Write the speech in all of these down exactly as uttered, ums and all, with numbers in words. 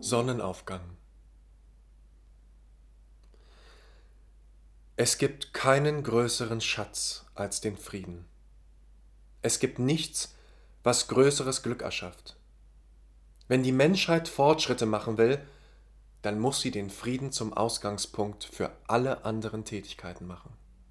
Sonnenaufgang. Es gibt keinen größeren Schatz als den Frieden. Es gibt nichts, was größeres Glück erschafft. Wenn die Menschheit Fortschritte machen will, dann muss sie den Frieden zum Ausgangspunkt für alle anderen Tätigkeiten machen.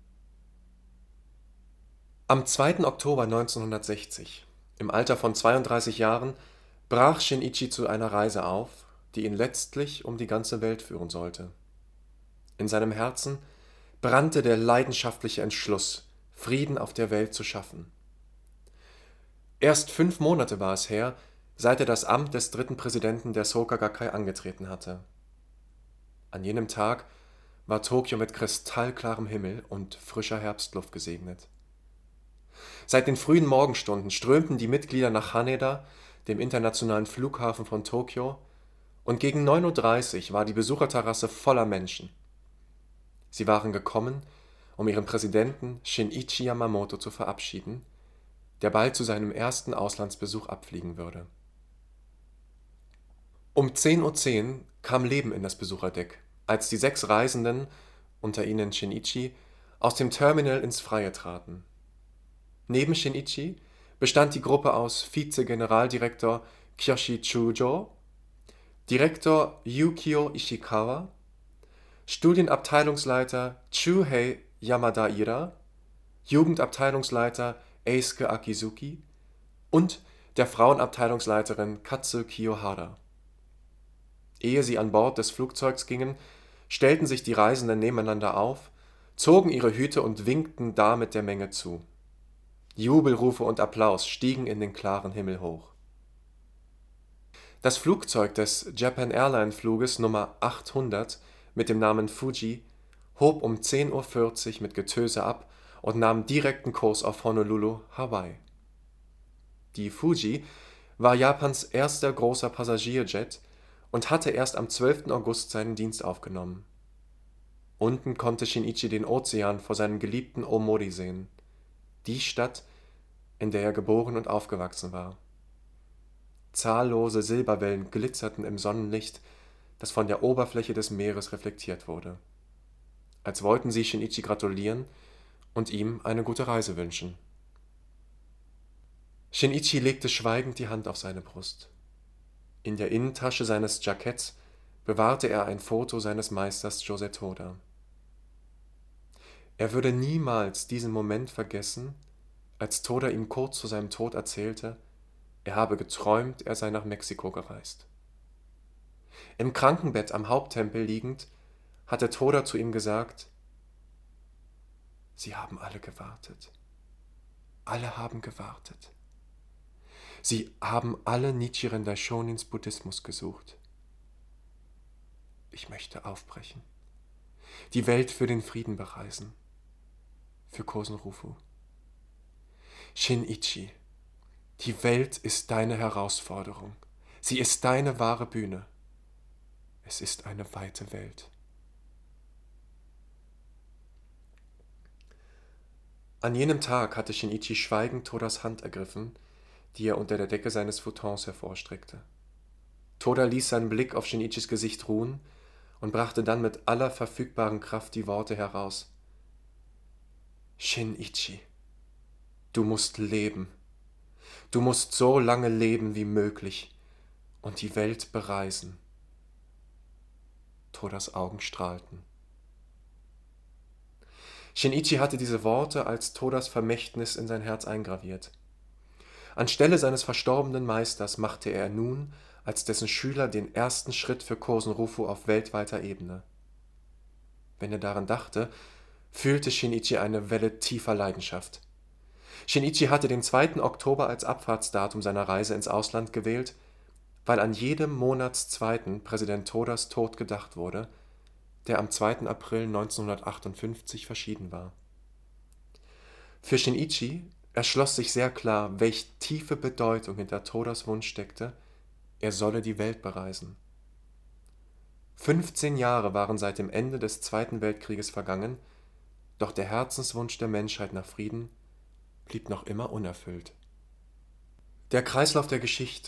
Am zweiten Oktober neunzehnhundertsechzig, im Alter von zweiunddreißig Jahren, brach Shinichi zu einer Reise auf, die ihn letztlich um die ganze Welt führen sollte. In seinem Herzen brannte der leidenschaftliche Entschluss, Frieden auf der Welt zu schaffen. Erst fünf Monate war es her, seit er das Amt des dritten Präsidenten der Soka Gakkai angetreten hatte. An jenem Tag war Tokio mit kristallklarem Himmel und frischer Herbstluft gesegnet. Seit den frühen Morgenstunden strömten die Mitglieder nach Haneda, dem internationalen Flughafen von Tokio, und gegen neun Uhr dreißig war die Besucherterrasse voller Menschen. Sie waren gekommen, um ihren Präsidenten Shinichi Yamamoto zu verabschieden, der bald zu seinem ersten Auslandsbesuch abfliegen würde. Um zehn Uhr zehn kam Leben in das Besucherdeck, als die sechs Reisenden, unter ihnen Shinichi, aus dem Terminal ins Freie traten. Neben Shinichi bestand die Gruppe aus Vize-Generaldirektor Kiyoshi Chujo, Direktor Yukio Ishikawa, Studienabteilungsleiter Chuhei Yamadaira, Jugendabteilungsleiter Eisuke Akizuki und der Frauenabteilungsleiterin Katsu Kiyohara. Ehe sie an Bord des Flugzeugs gingen, stellten sich die Reisenden nebeneinander auf, zogen ihre Hüte und winkten damit der Menge zu. Jubelrufe und Applaus stiegen in den klaren Himmel hoch. Das Flugzeug des Japan Airline Fluges Nummer achthundert mit dem Namen Fuji hob um zehn Uhr vierzig mit Getöse ab und nahm direkten Kurs auf Honolulu, Hawaii. Die Fuji war Japans erster großer Passagierjet und hatte erst am zwölften August seinen Dienst aufgenommen. Unten konnte Shinichi den Ozean vor seinem geliebten Omori sehen, die Stadt, in der er geboren und aufgewachsen war. Zahllose Silberwellen glitzerten im Sonnenlicht, das von der Oberfläche des Meeres reflektiert wurde, als wollten sie Shinichi gratulieren und ihm eine gute Reise wünschen. Shinichi legte schweigend die Hand auf seine Brust. In der Innentasche seines Jacketts bewahrte er ein Foto seines Meisters Josei Toda. Er würde niemals diesen Moment vergessen, als Toda ihm kurz vor seinem Tod erzählte, er habe geträumt, er sei nach Mexiko gereist. Im Krankenbett am Haupttempel liegend, hatte Toda zu ihm gesagt: Sie haben alle gewartet. Alle haben gewartet. Sie haben alle Nichiren Daishonins Buddhismus gesucht. Ich möchte aufbrechen, die Welt für den Frieden bereisen, für Kosen Rufu. Shinichi, die Welt ist deine Herausforderung. Sie ist deine wahre Bühne. Es ist eine weite Welt. An jenem Tag hatte Shinichi schweigend Todas Hand ergriffen, die er unter der Decke seines Futons hervorstreckte. Toda ließ seinen Blick auf Shinichis Gesicht ruhen und brachte dann mit aller verfügbaren Kraft die Worte heraus: Shinichi, du musst leben. Du musst so lange leben wie möglich und die Welt bereisen. Todas Augen strahlten. Shinichi hatte diese Worte als Todas Vermächtnis in sein Herz eingraviert. Anstelle seines verstorbenen Meisters machte er nun als dessen Schüler den ersten Schritt für Kosen Rufu auf weltweiter Ebene. Wenn er daran dachte, fühlte Shinichi eine Welle tiefer Leidenschaft. Shinichi hatte den zweiten Oktober als Abfahrtsdatum seiner Reise ins Ausland gewählt, weil an jedem Monatszweiten Präsident Todas Tod gedacht wurde, der am zweiten April neunzehnhundertachtundfünfzig verschieden war. Für Shinichi erschloss sich sehr klar, welch tiefe Bedeutung hinter Todas Wunsch steckte, er solle die Welt bereisen. fünfzehn Jahre waren seit dem Ende des Zweiten Weltkrieges vergangen, doch der Herzenswunsch der Menschheit nach Frieden blieb noch immer unerfüllt. Der Kreislauf der Geschichte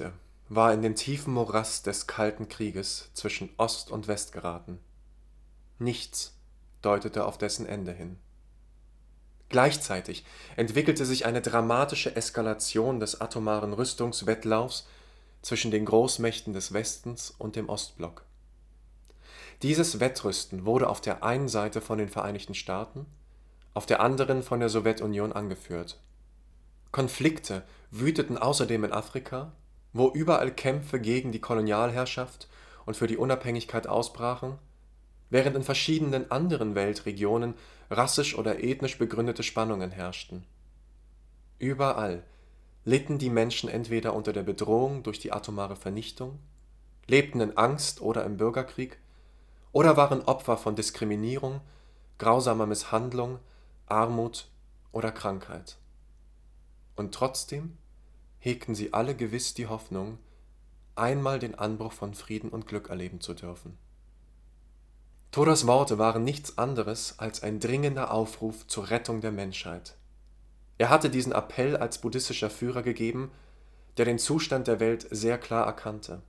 war in den tiefen Morast des Kalten Krieges zwischen Ost und West geraten. Nichts deutete auf dessen Ende hin. Gleichzeitig entwickelte sich eine dramatische Eskalation des atomaren Rüstungswettlaufs zwischen den Großmächten des Westens und dem Ostblock. Dieses Wettrüsten wurde auf der einen Seite von den Vereinigten Staaten, auf der anderen von der Sowjetunion angeführt. Konflikte wüteten außerdem in Afrika, wo überall Kämpfe gegen die Kolonialherrschaft und für die Unabhängigkeit ausbrachen, während in verschiedenen anderen Weltregionen rassisch oder ethnisch begründete Spannungen herrschten. Überall litten die Menschen entweder unter der Bedrohung durch die atomare Vernichtung, lebten in Angst oder im Bürgerkrieg oder waren Opfer von Diskriminierung, grausamer Misshandlung, Armut oder Krankheit. Und trotzdem hegten sie alle gewiss die Hoffnung, einmal den Anbruch von Frieden und Glück erleben zu dürfen. Todas Worte waren nichts anderes als ein dringender Aufruf zur Rettung der Menschheit. Er hatte diesen Appell als buddhistischer Führer gegeben, der den Zustand der Welt sehr klar erkannte.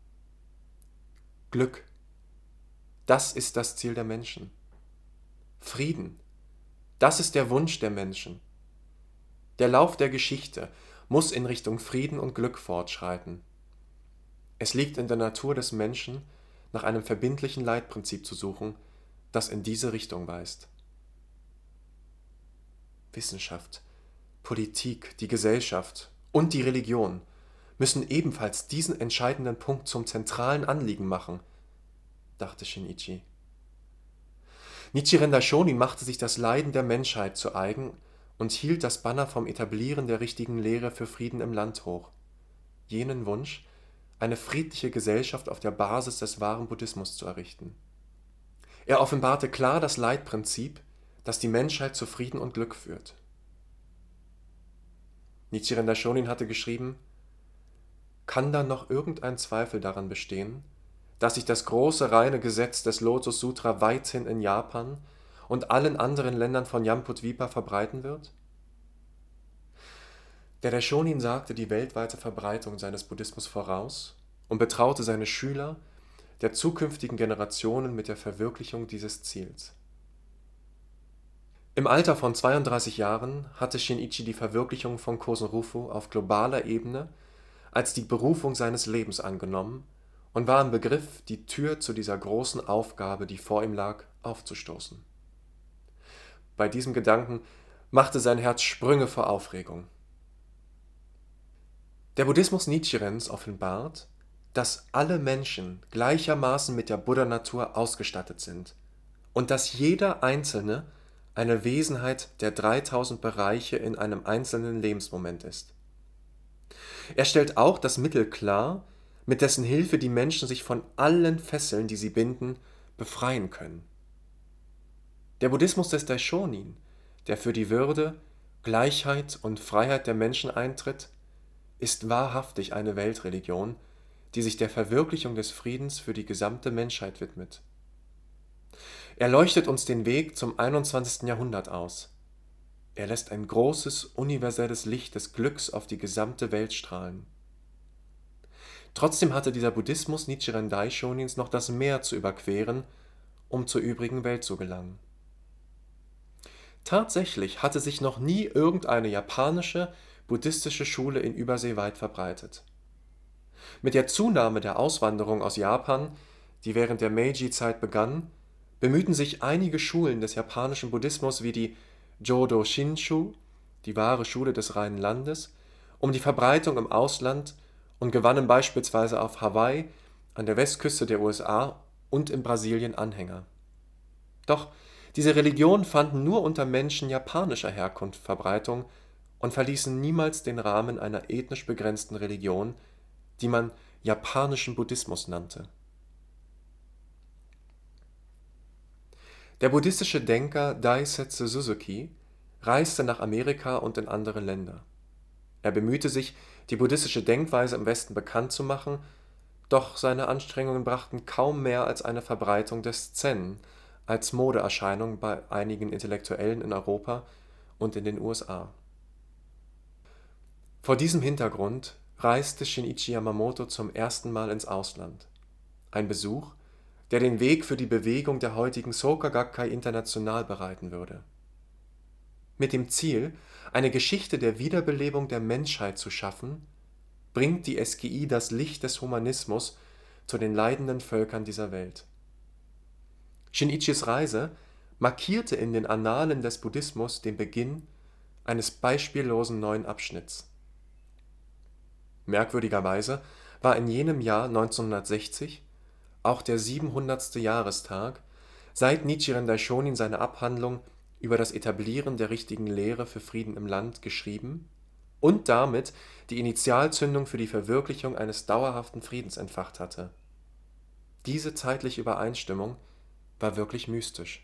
Glück, das ist das Ziel der Menschen. Frieden, das ist der Wunsch der Menschen. Der Lauf der Geschichte muss in Richtung Frieden und Glück fortschreiten. Es liegt in der Natur des Menschen, nach einem verbindlichen Leitprinzip zu suchen, das in diese Richtung weist. Wissenschaft, Politik, die Gesellschaft und die Religion müssen ebenfalls diesen entscheidenden Punkt zum zentralen Anliegen machen, dachte Shinichi. Nichiren Daishonin machte sich das Leiden der Menschheit zu eigen und hielt das Banner vom Etablieren der richtigen Lehre für Frieden im Land hoch, jenen Wunsch, eine friedliche Gesellschaft auf der Basis des wahren Buddhismus zu errichten. Er offenbarte klar das Leitprinzip, das die Menschheit zu Frieden und Glück führt. Nichiren Daishonin hatte geschrieben: Kann da noch irgendein Zweifel daran bestehen, dass sich das große reine Gesetz des Lotus Sutra weithin in Japan und allen anderen Ländern von Jambudvipa verbreiten wird? Der Daishonin sagte die weltweite Verbreitung seines Buddhismus voraus und betraute seine Schüler der zukünftigen Generationen mit der Verwirklichung dieses Ziels. Im Alter von zweiunddreißig Jahren hatte Shinichi die Verwirklichung von Kosen-Rufu auf globaler Ebene als die Berufung seines Lebens angenommen und war im Begriff, die Tür zu dieser großen Aufgabe, die vor ihm lag, aufzustoßen. Bei diesem Gedanken machte sein Herz Sprünge vor Aufregung. Der Buddhismus Nichirens offenbart, dass alle Menschen gleichermaßen mit der Buddha-Natur ausgestattet sind und dass jeder Einzelne eine Wesenheit der dreitausend Bereiche in einem einzelnen Lebensmoment ist. Er stellt auch das Mittel klar, mit dessen Hilfe die Menschen sich von allen Fesseln, die sie binden, befreien können. Der Buddhismus des Daishonin, der für die Würde, Gleichheit und Freiheit der Menschen eintritt, ist wahrhaftig eine Weltreligion, die sich der Verwirklichung des Friedens für die gesamte Menschheit widmet. Er leuchtet uns den Weg zum einundzwanzigsten Jahrhundert aus. Er lässt ein großes, universelles Licht des Glücks auf die gesamte Welt strahlen. Trotzdem hatte dieser Buddhismus Nichiren Daishonins noch das Meer zu überqueren, um zur übrigen Welt zu gelangen. Tatsächlich hatte sich noch nie irgendeine japanische, buddhistische Schule in Übersee weit verbreitet. Mit der Zunahme der Auswanderung aus Japan, die während der Meiji-Zeit begann, bemühten sich einige Schulen des japanischen Buddhismus wie die Jodo Shinshu, die wahre Schule des reinen Landes, um die Verbreitung im Ausland und gewannen beispielsweise auf Hawaii, an der Westküste der U S A und in Brasilien Anhänger. Doch diese Religionen fanden nur unter Menschen japanischer Herkunft Verbreitung und verließen niemals den Rahmen einer ethnisch begrenzten Religion, die man japanischen Buddhismus nannte. Der buddhistische Denker Daisetsu Suzuki reiste nach Amerika und in andere Länder. Er bemühte sich, die buddhistische Denkweise im Westen bekannt zu machen, doch seine Anstrengungen brachten kaum mehr als eine Verbreitung des Zen als Modeerscheinung bei einigen Intellektuellen in Europa und in den U S A. Vor diesem Hintergrund reiste Shinichi Yamamoto zum ersten Mal ins Ausland. Ein Besuch, der den Weg für die Bewegung der heutigen Soka Gakkai international bereiten würde. Mit dem Ziel, eine Geschichte der Wiederbelebung der Menschheit zu schaffen, bringt die S G I das Licht des Humanismus zu den leidenden Völkern dieser Welt. Shinichis Reise markierte in den Annalen des Buddhismus den Beginn eines beispiellosen neuen Abschnitts. Merkwürdigerweise war in jenem Jahr neunzehnhundertsechzig auch der siebenhundertste Jahrestag, seit Nichiren Daishonin seine Abhandlung über das Etablieren der richtigen Lehre für Frieden im Land geschrieben und damit die Initialzündung für die Verwirklichung eines dauerhaften Friedens entfacht hatte. Diese zeitliche Übereinstimmung war wirklich mystisch.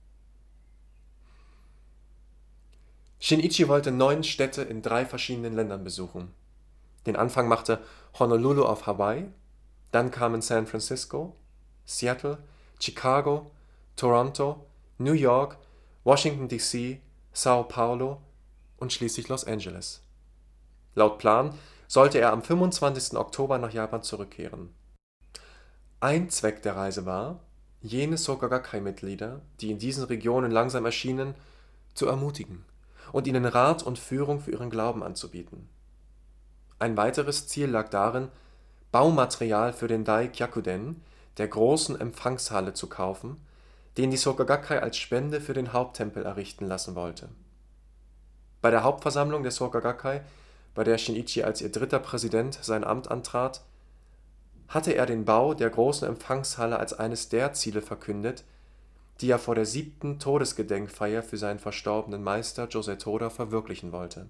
Shinichi wollte neun Städte in drei verschiedenen Ländern besuchen. Den Anfang machte Honolulu auf Hawaii, dann kamen San Francisco, Seattle, Chicago, Toronto, New York, Washington D C, Sao Paulo und schließlich Los Angeles. Laut Plan sollte er am fünfundzwanzigsten Oktober nach Japan zurückkehren. Ein Zweck der Reise war, jene Soka Gakkai-Mitglieder, die in diesen Regionen langsam erschienen, zu ermutigen und ihnen Rat und Führung für ihren Glauben anzubieten. Ein weiteres Ziel lag darin, Baumaterial für den Dai-Gyakuden, der großen Empfangshalle, zu kaufen, den die Soka Gakkai als Spende für den Haupttempel errichten lassen wollte. Bei der Hauptversammlung der Soka Gakkai, bei der Shinichi als ihr dritter Präsident sein Amt antrat, hatte er den Bau der großen Empfangshalle als eines der Ziele verkündet, die er vor der siebten Todesgedenkfeier für seinen verstorbenen Meister Josei Toda verwirklichen wollte.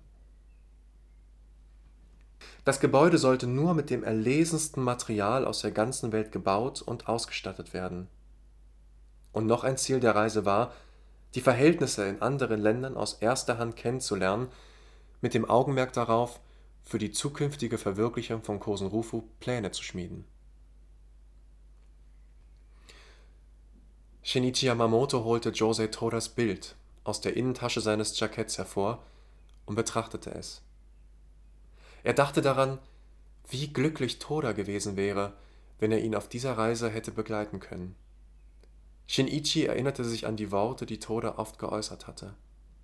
Das Gebäude sollte nur mit dem erlesensten Material aus der ganzen Welt gebaut und ausgestattet werden. Und noch ein Ziel der Reise war, die Verhältnisse in anderen Ländern aus erster Hand kennenzulernen, mit dem Augenmerk darauf, für die zukünftige Verwirklichung von Kosen-Rufu Pläne zu schmieden. Shinichi Yamamoto holte Josei Todas Bild aus der Innentasche seines Jacketts hervor und betrachtete es. Er dachte daran, wie glücklich Toda gewesen wäre, wenn er ihn auf dieser Reise hätte begleiten können. Shinichi erinnerte sich an die Worte, die Toda oft geäußert hatte.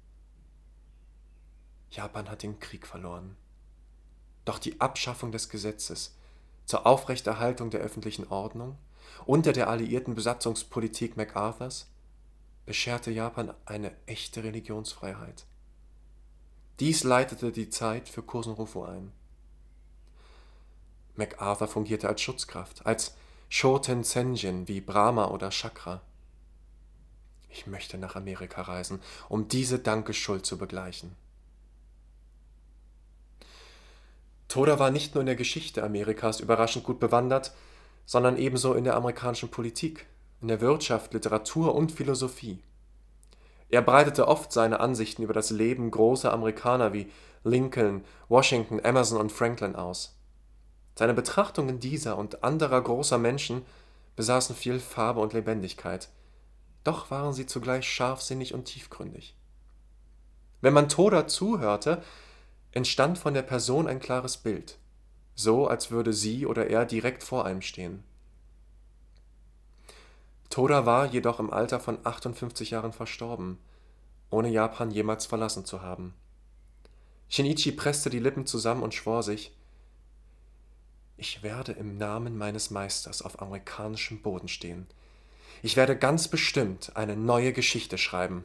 Japan hat den Krieg verloren. Doch die Abschaffung des Gesetzes zur Aufrechterhaltung der öffentlichen Ordnung unter der alliierten Besatzungspolitik MacArthurs bescherte Japan eine echte Religionsfreiheit. Dies leitete die Zeit für Kosen-Rufu ein. MacArthur fungierte als Schutzkraft, als Shoten Senjin wie Brahma oder Chakra. Ich möchte nach Amerika reisen, um diese Dankeschuld zu begleichen. Toda war nicht nur in der Geschichte Amerikas überraschend gut bewandert, sondern ebenso in der amerikanischen Politik, in der Wirtschaft, Literatur und Philosophie. Er breitete oft seine Ansichten über das Leben großer Amerikaner wie Lincoln, Washington, Emerson und Franklin aus. Seine Betrachtungen dieser und anderer großer Menschen besaßen viel Farbe und Lebendigkeit, doch waren sie zugleich scharfsinnig und tiefgründig. Wenn man Toda zuhörte, entstand von der Person ein klares Bild, so als würde sie oder er direkt vor einem stehen. Toda war jedoch im Alter von achtundfünfzig Jahren verstorben, ohne Japan jemals verlassen zu haben. Shinichi presste die Lippen zusammen und schwor sich: Ich werde im Namen meines Meisters auf amerikanischem Boden stehen. Ich werde ganz bestimmt eine neue Geschichte schreiben.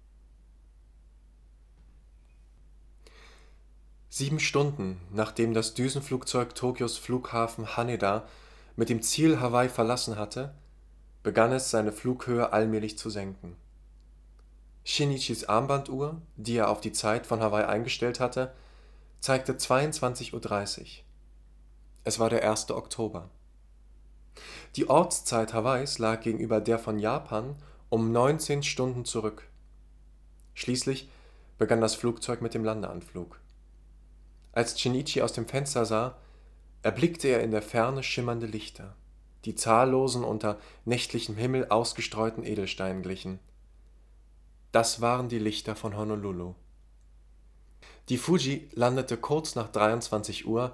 Sieben Stunden, nachdem das Düsenflugzeug Tokios Flughafen Haneda mit dem Ziel Hawaii verlassen hatte, begann es, seine Flughöhe allmählich zu senken. Shinichis Armbanduhr, die er auf die Zeit von Hawaii eingestellt hatte, zeigte zweiundzwanzig Uhr dreißig. Es war der erste Oktober. Die Ortszeit Hawaiis lag gegenüber der von Japan um neunzehn Stunden zurück. Schließlich begann das Flugzeug mit dem Landeanflug. Als Shinichi aus dem Fenster sah, erblickte er in der Ferne schimmernde Lichter, die zahllosen unter nächtlichem Himmel ausgestreuten Edelsteinen glichen. Das waren die Lichter von Honolulu. Die Fuji landete kurz nach dreiundzwanzig Uhr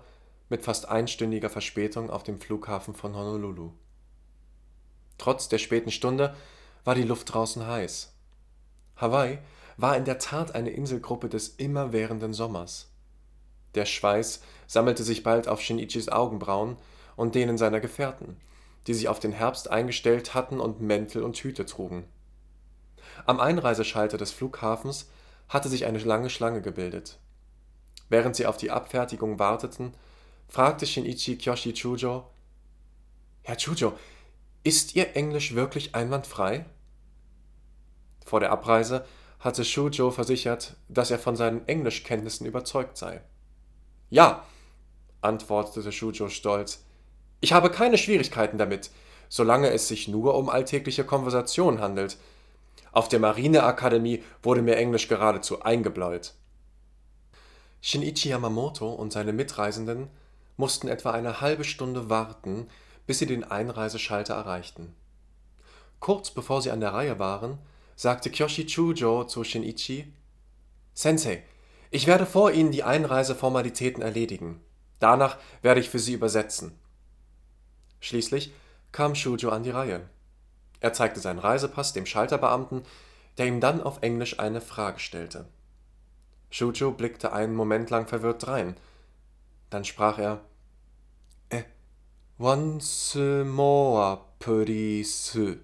mit fast einstündiger Verspätung auf dem Flughafen von Honolulu. Trotz der späten Stunde war die Luft draußen heiß. Hawaii war in der Tat eine Inselgruppe des immerwährenden Sommers. Der Schweiß sammelte sich bald auf Shinichis Augenbrauen und denen seiner Gefährten, die sich auf den Herbst eingestellt hatten und Mäntel und Hüte trugen. Am Einreiseschalter des Flughafens hatte sich eine lange Schlange gebildet. Während sie auf die Abfertigung warteten, fragte Shinichi Kyoshi Chūjō: »Herr Chūjō, ist Ihr Englisch wirklich einwandfrei?« Vor der Abreise hatte Chūjō versichert, dass er von seinen Englischkenntnissen überzeugt sei. »Ja«, antwortete Chūjō stolz, »ich habe keine Schwierigkeiten damit, solange es sich nur um alltägliche Konversation handelt. Auf der Marineakademie wurde mir Englisch geradezu eingebläut.« Shinichi Yamamoto und seine Mitreisenden mussten etwa eine halbe Stunde warten, bis sie den Einreiseschalter erreichten. Kurz bevor sie an der Reihe waren, sagte Kyoshi Chūjō zu Shinichi: »Sensei, ich werde vor Ihnen die Einreiseformalitäten erledigen. Danach werde ich für Sie übersetzen.« Schließlich kam Chūjō an die Reihe. Er zeigte seinen Reisepass dem Schalterbeamten, der ihm dann auf Englisch eine Frage stellte. Chūjō blickte einen Moment lang verwirrt drein. Dann sprach er: »Eh, once more, please.«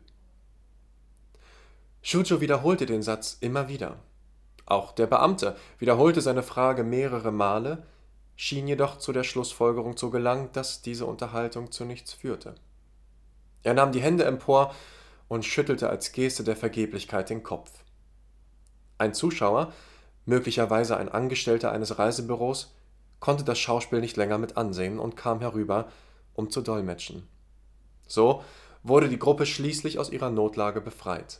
Chūjō wiederholte den Satz immer wieder. Auch der Beamte wiederholte seine Frage mehrere Male, schien jedoch zu der Schlussfolgerung zu gelangen, dass diese Unterhaltung zu nichts führte. Er nahm die Hände empor und schüttelte als Geste der Vergeblichkeit den Kopf. Ein Zuschauer, möglicherweise ein Angestellter eines Reisebüros, konnte das Schauspiel nicht länger mit ansehen und kam herüber, um zu dolmetschen. So wurde die Gruppe schließlich aus ihrer Notlage befreit.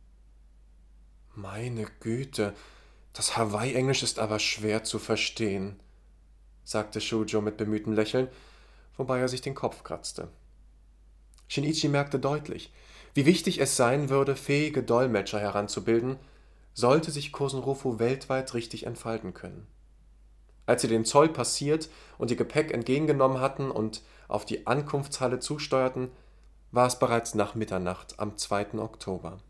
»Meine Güte, das Hawaii-Englisch ist aber schwer zu verstehen«, sagte Chūjō mit bemühtem Lächeln, wobei er sich den Kopf kratzte. Shinichi merkte deutlich, wie wichtig es sein würde, fähige Dolmetscher heranzubilden, sollte sich Kosen-Rufu weltweit richtig entfalten können. Als sie den Zoll passiert und ihr Gepäck entgegengenommen hatten und auf die Ankunftshalle zusteuerten, war es bereits nach Mitternacht am zweiten Oktober.